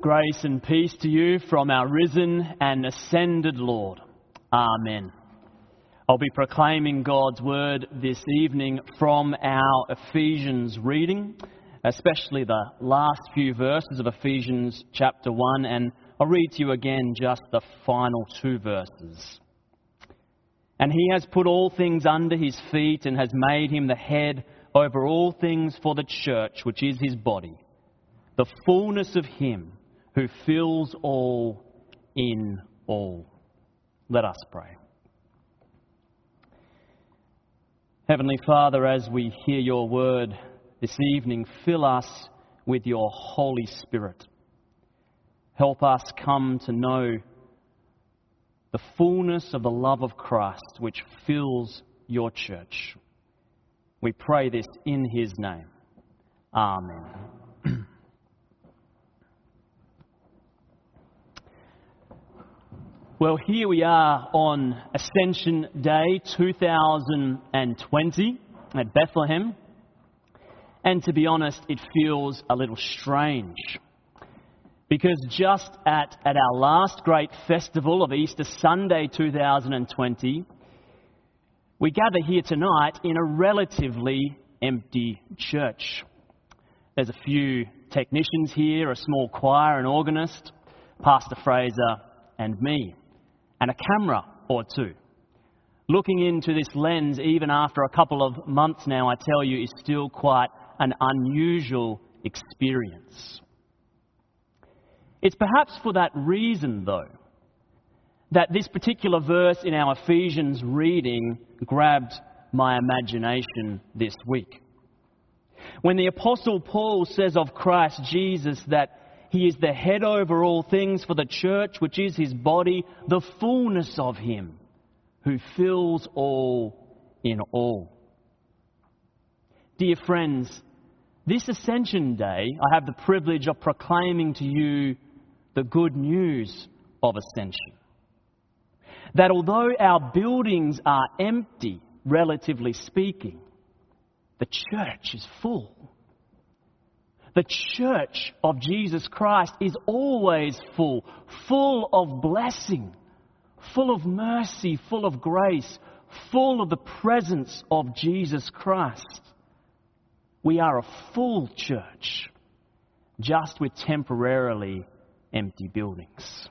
Grace and peace to you from our risen and ascended Lord. Amen. I'll be proclaiming God's word this evening from our Ephesians reading, especially the last few verses of Ephesians chapter 1, and I'll read to you again just the final two verses. And he has put all things under his feet and has made him the head over all things for the church, which is his body, the fullness of him who fills all in all. Let us pray. Heavenly Father, as we hear your word this evening, fill us with your Holy Spirit. Help us come to know the fullness of the love of Christ which fills your church. We pray this in his name. Amen. Well, here we are on Ascension Day 2020 at Bethlehem. And to be honest, it feels a little strange. Because just at our last great festival of Easter Sunday 2020, we gather here tonight in a relatively empty church. There's a few technicians here, a small choir, an organist, Pastor Fraser and me, and a camera or two. Looking into this lens, even after a couple of months now, I tell you, is still quite an unusual experience. It's perhaps for that reason, though, that this particular verse in our Ephesians reading grabbed my imagination this week. When the Apostle Paul says of Christ Jesus that he is the head over all things for the church, which is his body, the fullness of him who fills all in all. Dear friends, this Ascension Day, I have the privilege of proclaiming to you the good news of Ascension. That although our buildings are empty, relatively speaking, the church is full. The church of Jesus Christ is always full, full of blessing, full of mercy, full of grace, full of the presence of Jesus Christ. We are a full church, just with temporarily empty buildings.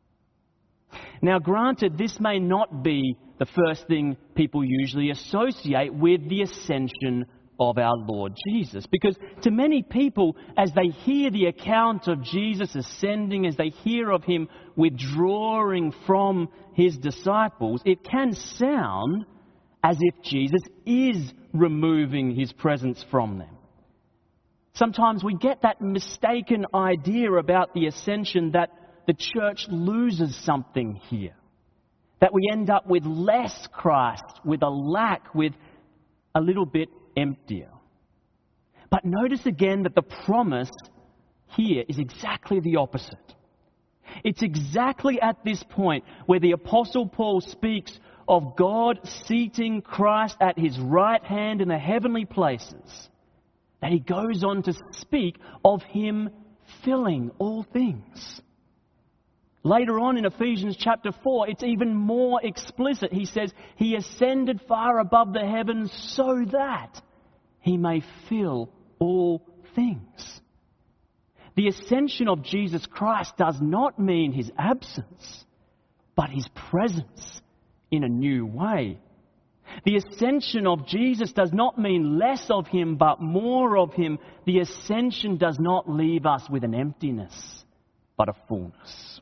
Now, granted, this may not be the first thing people usually associate with the ascension of our Lord Jesus. Because to many people, as they hear the account of Jesus ascending, as they hear of him withdrawing from his disciples, it can sound as if Jesus is removing his presence from them. Sometimes we get that mistaken idea about the ascension that the church loses something here. That we end up with less Christ, with a lack, with a little bit emptier. But notice again that the promise here is exactly the opposite. It's exactly at this point where the Apostle Paul speaks of God seating Christ at his right hand in the heavenly places, that he goes on to speak of him filling all things. Later on in Ephesians chapter 4, it's even more explicit. He says, he ascended far above the heavens so that he may fill all things. The ascension of Jesus Christ does not mean his absence, but his presence in a new way. The ascension of Jesus does not mean less of him, but more of him. The ascension does not leave us with an emptiness, but a fullness.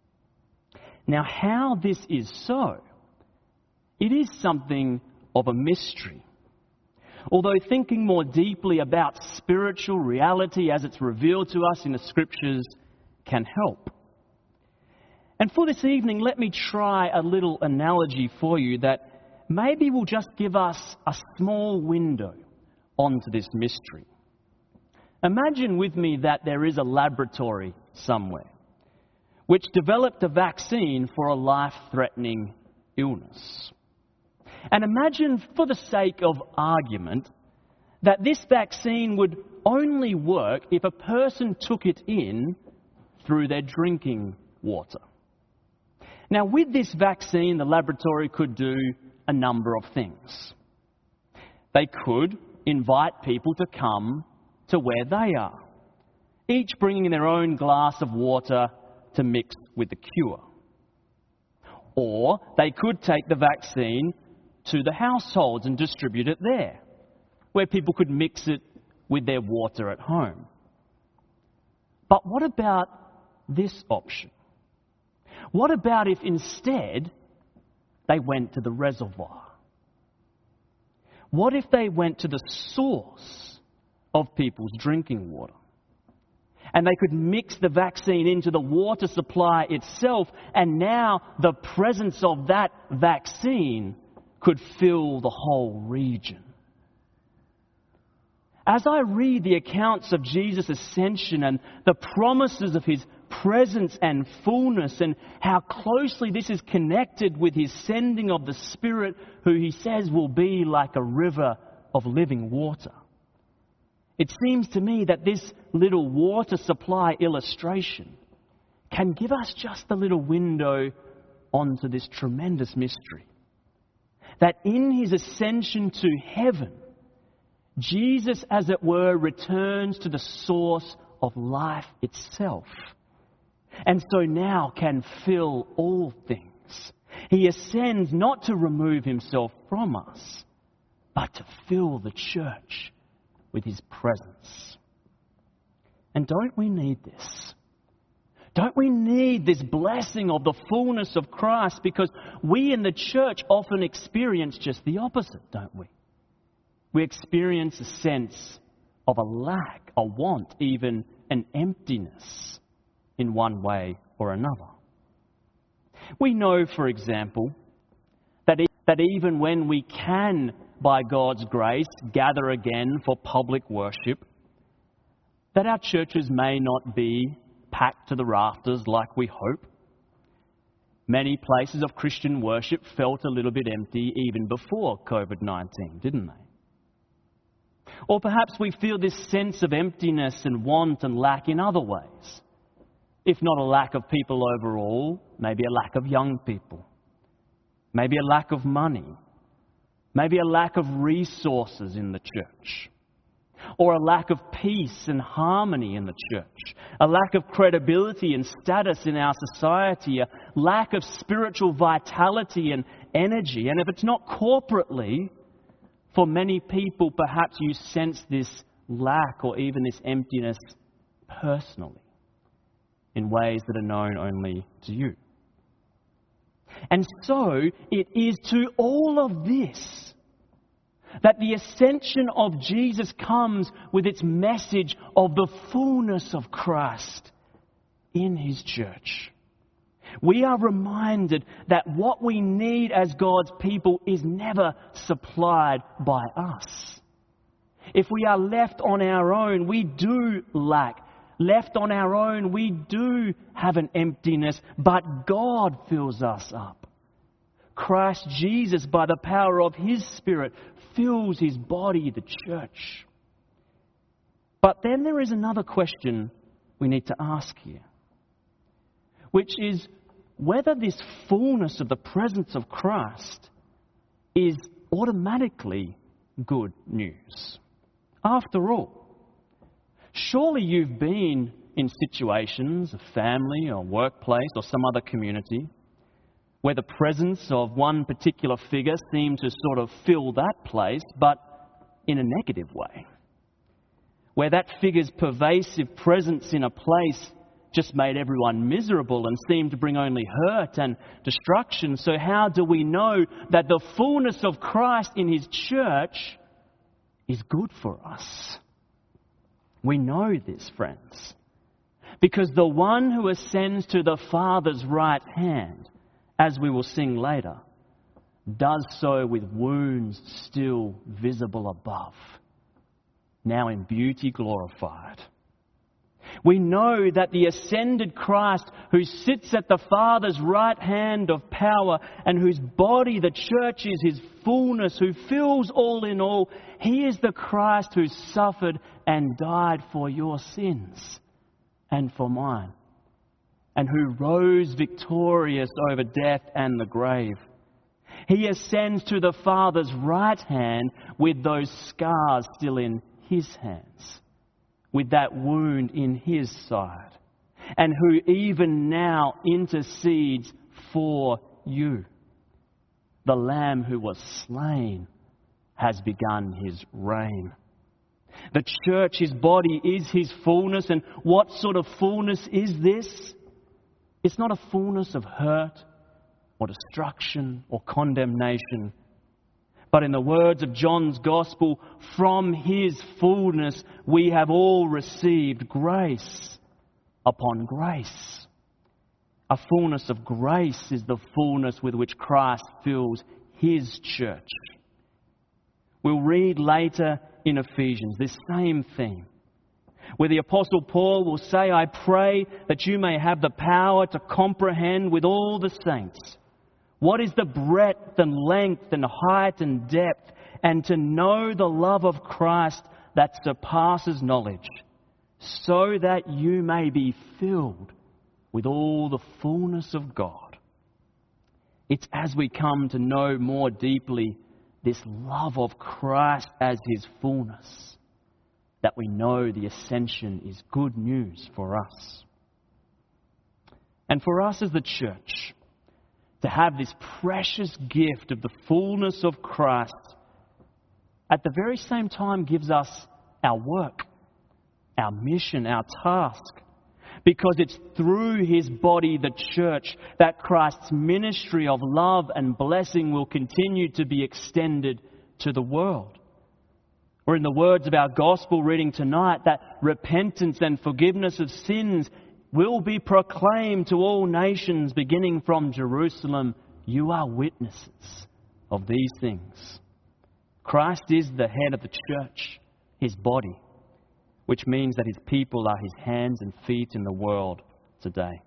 Now, how this is so, it is something of a mystery. Although thinking more deeply about spiritual reality as it's revealed to us in the Scriptures can help. And for this evening, let me try a little analogy for you that maybe will just give us a small window onto this mystery. Imagine with me that there is a laboratory somewhere which developed a vaccine for a life-threatening illness. And imagine, for the sake of argument, that this vaccine would only work if a person took it in through their drinking water. Now, with this vaccine, the laboratory could do a number of things. They could invite people to come to where they are, each bringing their own glass of water to mix with the cure. Or they could take the vaccine to the households and distribute it there, where people could mix it with their water at home. But what about this option? What about if instead they went to the reservoir? What if they went to the source of people's drinking water? And they could mix the vaccine into the water supply itself, and now the presence of that vaccine could fill the whole region. As I read the accounts of Jesus' ascension and the promises of his presence and fullness, and how closely this is connected with his sending of the Spirit, who he says will be like a river of living water, it seems to me that this little water supply illustration can give us just a little window onto this tremendous mystery. That in his ascension to heaven, Jesus, as it were, returns to the source of life itself, and so now can fill all things. He ascends not to remove himself from us, but to fill the church with his presence. And don't we need this? Don't we need this blessing of the fullness of Christ? Because we in the church often experience just the opposite, don't we? We experience a sense of a lack, a want, even an emptiness in one way or another. We know, for example, that even when we can, by God's grace, gather again for public worship, that our churches may not be packed to the rafters like we hope. Many places of Christian worship felt a little bit empty even before COVID-19, didn't they? Or perhaps we feel this sense of emptiness and want and lack in other ways. If not a lack of people overall, maybe a lack of young people. Maybe a lack of money. Maybe a lack of resources in the church. Or a lack of peace and harmony in the church. A lack of credibility and status in our society. A lack of spiritual vitality and energy. And if it's not corporately, for many people, perhaps you sense this lack or even this emptiness personally in ways that are known only to you. And so it is to all of this that the ascension of Jesus comes with its message of the fullness of Christ in his church. We are reminded that what we need as God's people is never supplied by us. If we are left on our own, we do lack. Left on our own, we do have an emptiness, but God fills us up. Christ Jesus, by the power of his Spirit, fills his body, the church. But then there is another question we need to ask here, which is whether this fullness of the presence of Christ is automatically good news. After all, surely you've been in situations, a family or workplace or some other community, where the presence of one particular figure seemed to sort of fill that place, but in a negative way. Where that figure's pervasive presence in a place just made everyone miserable and seemed to bring only hurt and destruction. So how do we know that the fullness of Christ in his church is good for us? We know this, friends, because the one who ascends to the Father's right hand, as we will sing later, does so with wounds still visible above, now in beauty glorified. We know that the ascended Christ, who sits at the Father's right hand of power and whose body, the church, is his fullness, who fills all in all, he is the Christ who suffered and died for your sins and for mine, and who rose victorious over death and the grave. He ascends to the Father's right hand with those scars still in his hands, with that wound in his side, and who even now intercedes for you. The Lamb who was slain has begun his reign. The church, his body, is his fullness. And what sort of fullness is this? It's not a fullness of hurt or destruction or condemnation. But in the words of John's Gospel, from his fullness we have all received grace upon grace. A fullness of grace is the fullness with which Christ fills his church. We'll read later in Ephesians this same theme, where the Apostle Paul will say, I pray that you may have the power to comprehend with all the saints what is the breadth and length and height and depth, and to know the love of Christ that surpasses knowledge, so that you may be filled with all the fullness of God. It's as we come to know more deeply this love of Christ as his fullness that we know the ascension is good news for us. And for us as the church, to have this precious gift of the fullness of Christ at the very same time gives us our work, our mission, our task. Because it's through his body, the church, that Christ's ministry of love and blessing will continue to be extended to the world. Or in the words of our gospel reading tonight, that repentance and forgiveness of sins will be proclaimed to all nations, beginning from Jerusalem. You are witnesses of these things. Christ is the head of the church, his body, which means that his people are his hands and feet in the world today.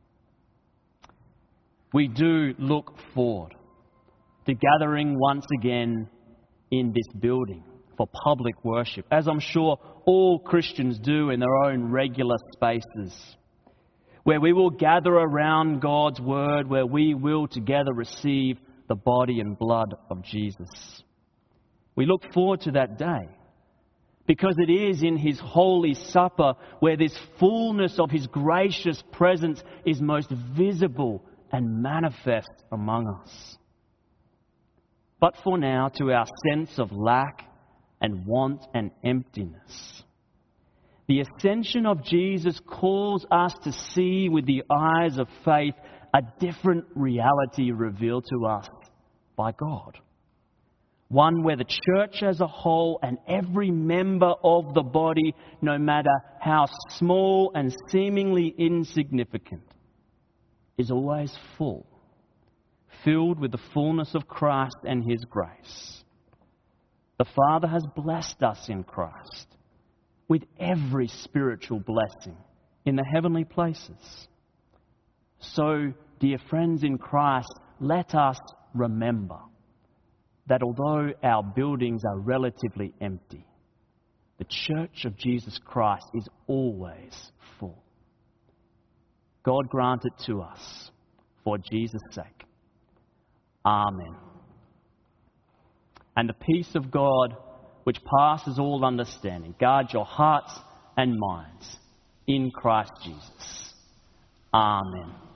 We do look forward to gathering once again in this building for public worship, as I'm sure all Christians do in their own regular spaces, where we will gather around God's word, where we will together receive the body and blood of Jesus. We look forward to that day, because it is in his holy supper where this fullness of his gracious presence is most visible and manifest among us. But for now, to our sense of lack and want and emptiness, the ascension of Jesus calls us to see with the eyes of faith a different reality revealed to us by God. One where the church as a whole and every member of the body, no matter how small and seemingly insignificant, is always full, filled with the fullness of Christ and his grace. The Father has blessed us in Christ with every spiritual blessing in the heavenly places. So, dear friends in Christ, let us remember that although our buildings are relatively empty, the church of Jesus Christ is always full. God grant it to us for Jesus' sake. Amen. And the peace of God, which passes all understanding, guard your hearts and minds in Christ Jesus. Amen.